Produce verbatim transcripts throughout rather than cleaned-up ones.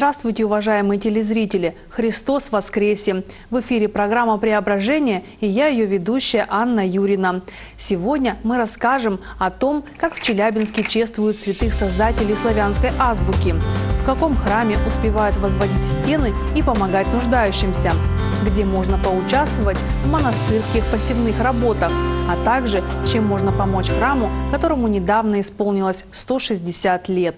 Здравствуйте, уважаемые телезрители! Христос воскресе! В эфире программа «Преображение» и я, ее ведущая Анна Юрина. Сегодня мы расскажем о том, как в Челябинске чествуют святых создателей славянской азбуки, в каком храме успевают возводить стены и помогать нуждающимся, где можно поучаствовать в монастырских посевных работах, а также чем можно помочь храму, которому недавно исполнилось сто шестьдесят лет.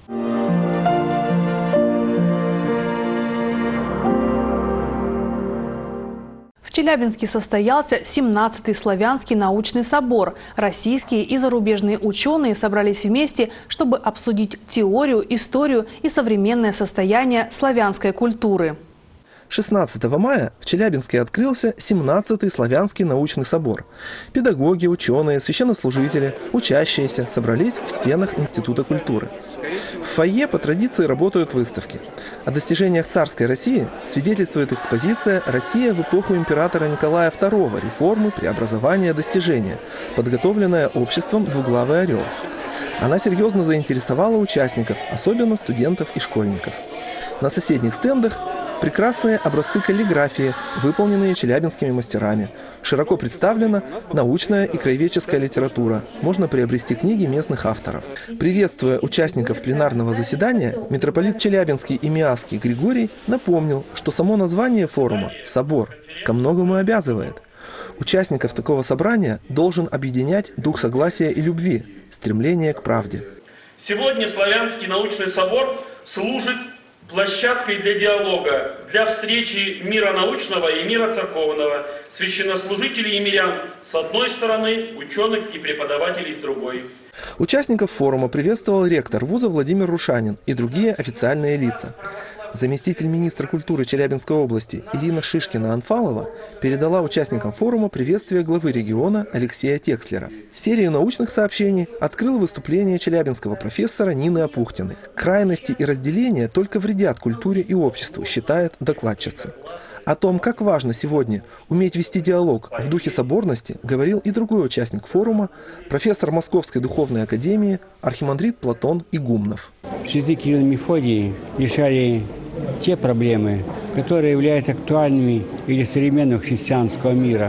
В Челябинске состоялся семнадцатый славянский научный собор. Российские и зарубежные ученые собрались вместе, чтобы обсудить теорию, историю и современное состояние славянской культуры. шестнадцатого мая в Челябинске открылся семнадцатый славянский научный собор. Педагоги, ученые, священнослужители, учащиеся собрались в стенах Института культуры. В фойе по традиции работают выставки. О достижениях царской России свидетельствует экспозиция «Россия в эпоху императора Николая второго. Реформы, преобразования, достижения», подготовленная обществом «Двуглавый орел». Она серьезно заинтересовала участников, особенно студентов и школьников. На соседних стендах прекрасные образцы каллиграфии, выполненные челябинскими мастерами. Широко представлена научная и краеведческая литература. Можно приобрести книги местных авторов. Приветствуя участников пленарного заседания, митрополит Челябинский и Миасский Григорий напомнил, что само название форума «Собор» ко многому обязывает. Участников такого собрания должен объединять дух согласия и любви, стремление к правде. Сегодня Славянский научный собор служит площадкой для диалога, для встречи мира научного и мира церковного, священнослужителей и мирян с одной стороны, ученых и преподавателей с другой. Участников форума приветствовал ректор вуза Владимир Рушанин и другие официальные лица. Заместитель министра культуры Челябинской области Ирина Шишкина-Анфалова передала участникам форума приветствие главы региона Алексея Текслера. Серию научных сообщений открыл выступление челябинского профессора Нины Апухтиной. Крайности и разделения только вредят культуре и обществу, считает докладчица. О том, как важно сегодня уметь вести диалог в духе соборности, говорил и другой участник форума, профессор Московской духовной академии, архимандрит Платон Игумнов. Святые Кирилл и Мефодий решали те проблемы, которые являются актуальными для современного христианского мира.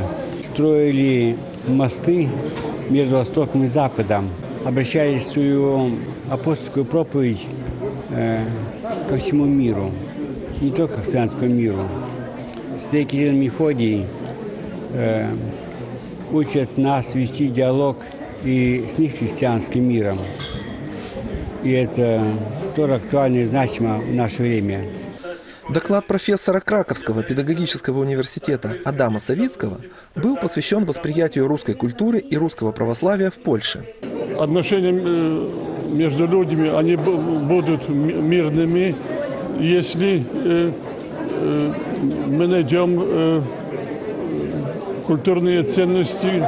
Строили мосты между Востоком и Западом, обращали свою апостольскую проповедь э, ко всему миру, не только к славянскому миру. Святые Кирилл и Мефодий э, учат нас вести диалог и с нехристианским миром. И это тоже актуально и значимо в наше время. Доклад профессора Краковского педагогического университета Адама Савицкого был посвящен восприятию русской культуры и русского православия в Польше. Отношения между людьми они будут мирными, если мы найдем культурные ценности,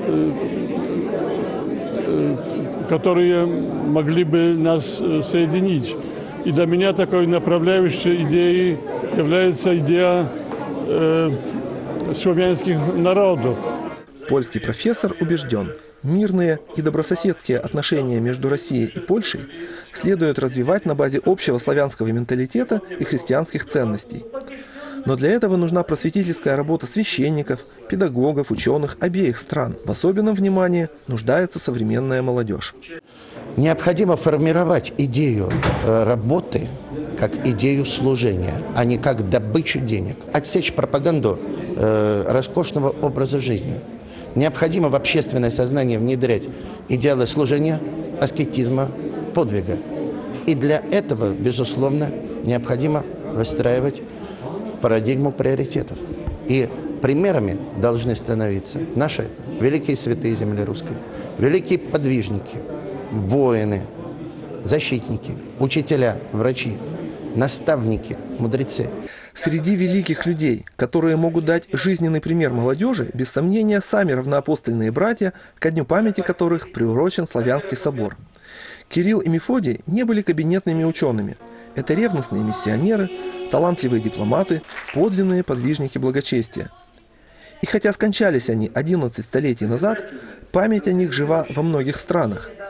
которые могли бы нас соединить. И для меня такой направляющей идеей является идея э, славянских народов. Польский профессор убежден, мирные и добрососедские отношения между Россией и Польшей следует развивать на базе общего славянского менталитета и христианских ценностей. Но для этого нужна просветительская работа священников, педагогов, ученых обеих стран. В особенном внимании нуждается современная молодежь. Необходимо формировать идею работы как идею служения, а не как добычу денег. Отсечь пропаганду э, роскошного образа жизни. Необходимо в общественное сознание внедрять идеалы служения, аскетизма, подвига. И для этого, безусловно, необходимо выстраивать парадигму приоритетов. И примерами должны становиться наши великие святые земли русской, великие подвижники, воины, защитники, учителя, врачи, наставники, мудрецы. Среди великих людей, которые могут дать жизненный пример молодежи, без сомнения, сами равноапостольные братья, ко дню памяти которых приурочен Славянский собор. Кирилл и Мефодий не были кабинетными учеными. Это ревностные миссионеры, талантливые дипломаты, подлинные подвижники благочестия. И хотя скончались они одиннадцать столетий назад, память о них жива во многих странах.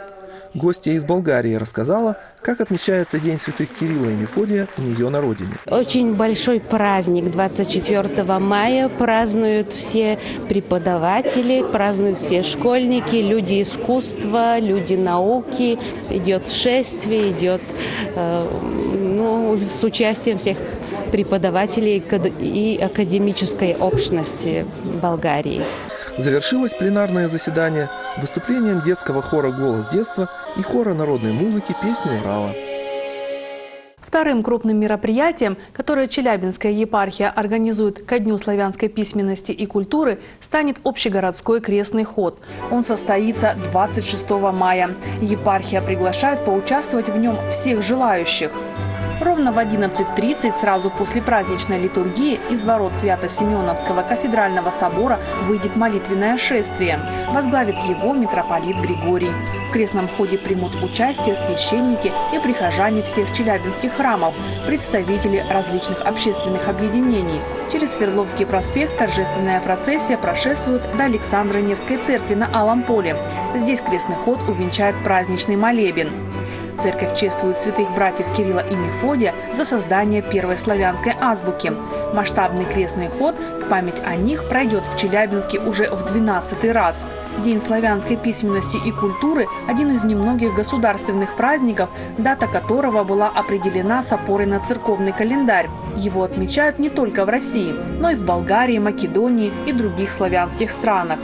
Гостья из Болгарии рассказала, как отмечается День святых Кирилла и Мефодия у нее на родине. Очень большой праздник. двадцать четвёртого мая празднуют все преподаватели, празднуют все школьники, люди искусства, люди науки. Идет шествие, идет э, ну, с участием всех преподавателей и академической общности Болгарии. Завершилось пленарное заседание выступлением детского хора «Голос детства» и хора народной музыки «Песни Урала». Вторым крупным мероприятием, которое Челябинская епархия организует ко Дню славянской письменности и культуры, станет общегородской крестный ход. Он состоится двадцать шестого мая. Епархия приглашает поучаствовать в нем всех желающих. Ровно в одиннадцать тридцать, сразу после праздничной литургии, из ворот Свято-Симеоновского кафедрального собора выйдет молитвенное шествие. Возглавит его митрополит Григорий. В крестном ходе примут участие священники и прихожане всех челябинских храмов, представители различных общественных объединений. Через Свердловский проспект торжественная процессия прошествует до Александра Невской церкви на Алом поле. Здесь крестный ход увенчает праздничный молебен. Церковь чествует святых братьев Кирилла и Мефодия за создание первой славянской азбуки. Масштабный крестный ход в память о них пройдет в Челябинске уже в двенадцатый раз. День славянской письменности и культуры – один из немногих государственных праздников, дата которого была определена с опорой на церковный календарь. Его отмечают не только в России, но и в Болгарии, Македонии и других славянских странах.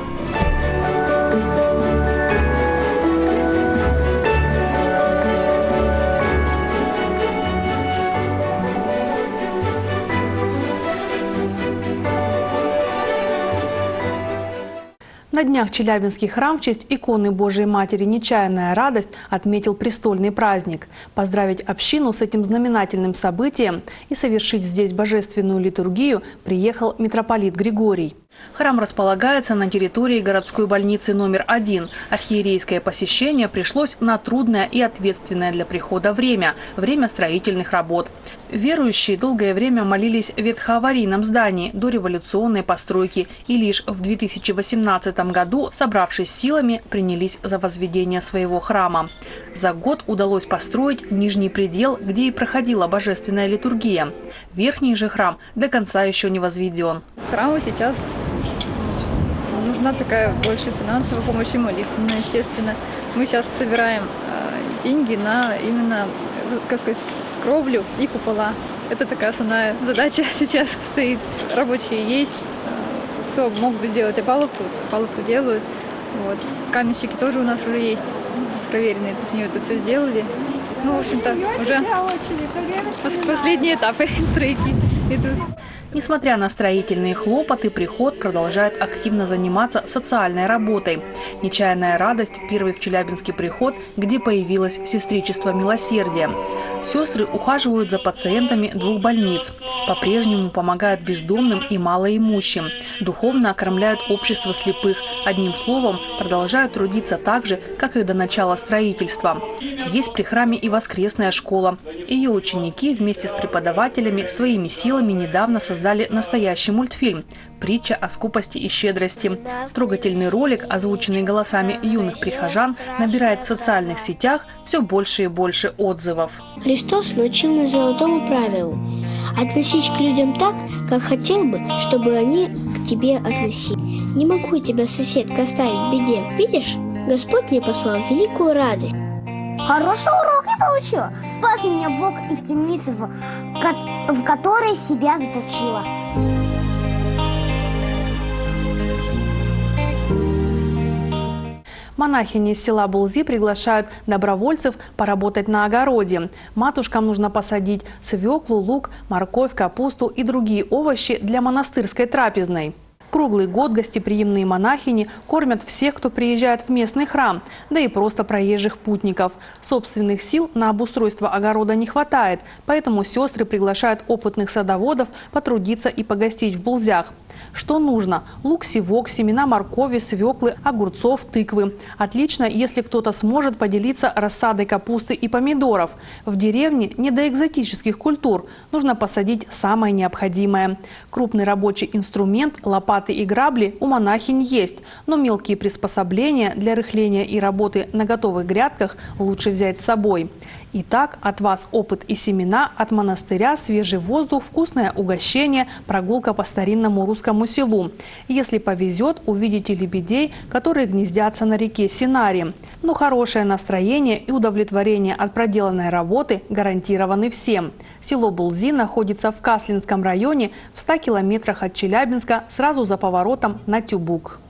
На днях Челябинский храм в честь иконы Божией Матери «Нечаянная радость» отметил престольный праздник. Поздравить общину с этим знаменательным событием и совершить здесь божественную литургию приехал митрополит Григорий. Храм располагается на территории городской больницы номер один. Архиерейское посещение пришлось на трудное и ответственное для прихода время – время строительных работ. Верующие долгое время молились в ветхоаварийном здании дореволюционной постройки и лишь в две тысячи восемнадцатом году, собравшись силами, принялись за возведение своего храма. За год удалось построить нижний предел, где и проходила божественная литургия. Верхний же храм до конца еще не возведен. Храму сейчас нужна такая больше финансовая помощь и молитвенная, естественно. Мы сейчас собираем э, деньги на именно, как сказать, кровлю и купола. Это такая основная задача сейчас стоит. Рабочие есть, э, кто мог бы сделать опалубку, опалубку делают. Вот. Каменщики тоже у нас уже есть, проверенные, то есть они это все сделали. Ну, в общем-то, уже последние этапы стройки идут. Несмотря на строительные хлопоты, приход продолжает активно заниматься социальной работой. «Нечаянная радость» – первый в Челябинский приход, где появилось сестричество милосердия. Сестры ухаживают за пациентами двух больниц. По-прежнему помогают бездомным и малоимущим. Духовно окормляют общество слепых. Одним словом, продолжают трудиться так же, как и до начала строительства. Есть при храме и воскресная школа. Ее ученики вместе с преподавателями своими силами недавно создали Создали настоящий мультфильм «Притча о скупости и щедрости». Трогательный ролик, озвученный голосами юных прихожан, набирает в социальных сетях все больше и больше отзывов. Христос научил нас золотому правилу – относись к людям так, как хотел бы, чтобы они к тебе относились. Не могу тебя, соседка, оставить в беде. Видишь, Господь мне послал великую радость. Хороший урок я получила. Спас меня Бог из темницы, в, в которой себя заточила. Монахини из села Булзи приглашают добровольцев поработать на огороде. Матушкам нужно посадить свеклу, лук, морковь, капусту и другие овощи для монастырской трапезной. Круглый год гостеприимные монахини кормят всех, кто приезжает в местный храм, да и просто проезжих путников. Собственных сил на обустройство огорода не хватает, поэтому сестры приглашают опытных садоводов потрудиться и погостить в Булзях. Что нужно? Лук, севок, семена моркови, свеклы, огурцов, тыквы. Отлично, если кто-то сможет поделиться рассадой капусты и помидоров. В деревне не до экзотических культур. Нужно посадить самое необходимое. Крупный рабочий инструмент – лопата лопаты и грабли у монахинь есть, но мелкие приспособления для рыхления и работы на готовых грядках лучше взять с собой. Итак, от вас опыт и семена, от монастыря свежий воздух, вкусное угощение, прогулка по старинному русскому селу. Если повезет, увидите лебедей, которые гнездятся на реке Синари. Но хорошее настроение и удовлетворение от проделанной работы гарантированы всем. Село Булзи находится в Каслинском районе в ста километрах от Челябинска, сразу за поворотом на Тюбук.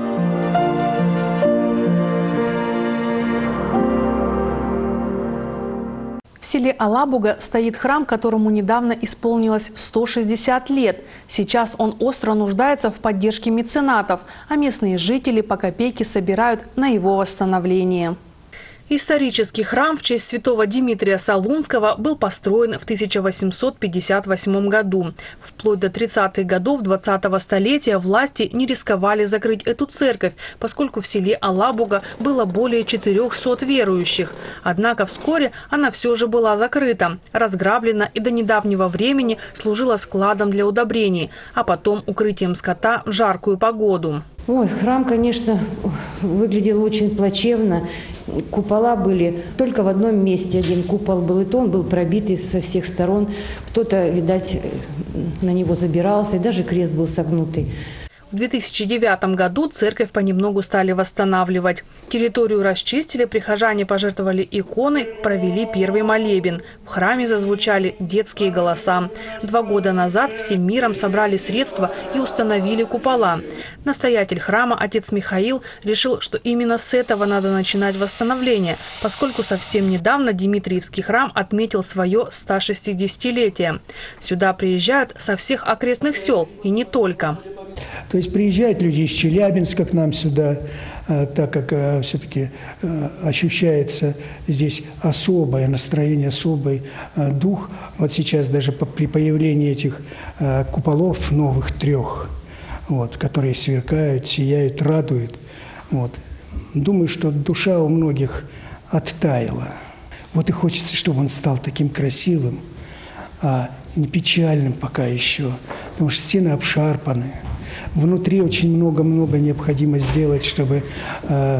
В селе Алабуга стоит храм, которому недавно исполнилось сто шестьдесят лет. Сейчас он остро нуждается в поддержке меценатов, а местные жители по копейке собирают на его восстановление. Исторический храм в честь святого Димитрия Солунского был построен в тысяча восемьсот пятьдесят восьмом году. Вплоть до тридцатых годов двадцатого столетия власти не рисковали закрыть эту церковь, поскольку в селе Алабуга было более четырёхсот верующих. Однако вскоре она все же была закрыта, разграблена и до недавнего времени служила складом для удобрений, а потом укрытием скота в жаркую погоду. Ой, храм, конечно, выглядел очень плачевно. Купола были только в одном месте. Один купол был, и то он был пробитый со всех сторон. Кто-то, видать, на него забирался, и даже крест был согнутый. В две тысячи девятом году церковь понемногу стали восстанавливать. Территорию расчистили, прихожане пожертвовали иконы, провели первый молебен. В храме зазвучали детские голоса. Два года назад всем миром собрали средства и установили купола. Настоятель храма, отец Михаил, решил, что именно с этого надо начинать восстановление, поскольку совсем недавно Димитриевский храм отметил свое сто шестидесятилетие. Сюда приезжают со всех окрестных сел и не только. То есть приезжают люди из Челябинска к нам сюда, так как все-таки ощущается здесь особое настроение, особый дух. Вот сейчас даже при появлении этих куполов новых трех, вот, которые сверкают, сияют, радуют. Вот. Думаю, что душа у многих оттаяла. Вот и хочется, чтобы он стал таким красивым, а не печальным пока еще, потому что стены обшарпаны. Внутри очень много-много необходимо сделать, чтобы э,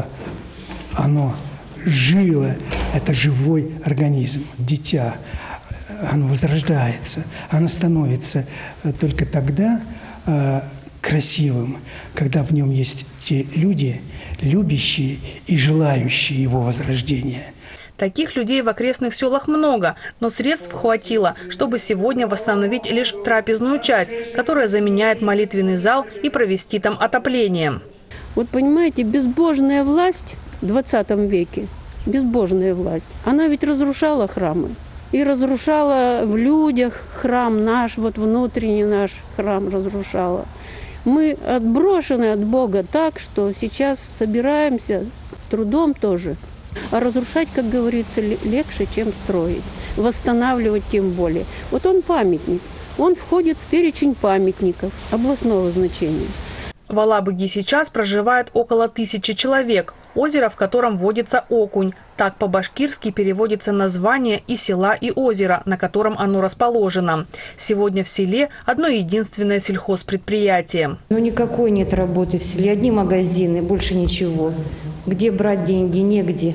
оно жило. Это живой организм, дитя. Оно возрождается, оно становится только тогда э, красивым, когда в нем есть те люди, любящие и желающие его возрождения. Таких людей в окрестных селах много, но средств хватило, чтобы сегодня восстановить лишь трапезную часть, которая заменяет молитвенный зал, и провести там отопление. Вот понимаете, безбожная власть в двадцатом веке, безбожная власть, она ведь разрушала храмы. И разрушала в людях храм наш, вот внутренний наш храм разрушала. Мы отброшены от Бога так, что сейчас собираемся с трудом тоже. А разрушать, как говорится, легче, чем строить. Восстанавливать тем более. Вот он памятник. Он входит в перечень памятников областного значения. В Алабуге сейчас проживает около тысячи человек. Озеро, в котором водится окунь. Так по-башкирски переводится название и села, и озера, на котором оно расположено. Сегодня в селе одно единственное сельхозпредприятие. Ну никакой нет работы в селе. Одни магазины, больше ничего. Где брать деньги? Негде.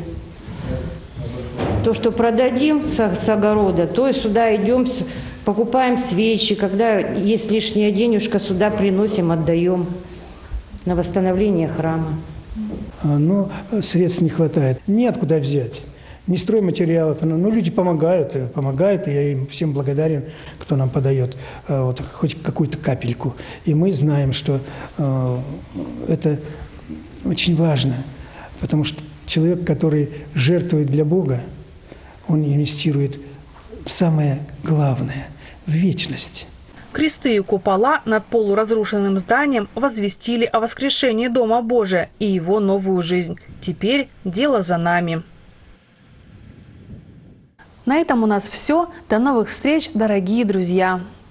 То, что продадим с, с огорода, то и сюда идем, покупаем свечи. Когда есть лишняя денежка, сюда приносим, отдаем на восстановление храма. Но средств не хватает. Неоткуда взять. Не стройматериалов. Но люди помогают, помогают, и я им всем благодарен, кто нам подает вот, хоть какую-то капельку. И мы знаем, что э, это очень важно, потому что человек, который жертвует для Бога, он инвестирует в самое главное – в вечность. Кресты и купола над полуразрушенным зданием возвестили о воскрешении Дома Божия и его новую жизнь. Теперь дело за нами. На этом у нас все. До новых встреч, дорогие друзья!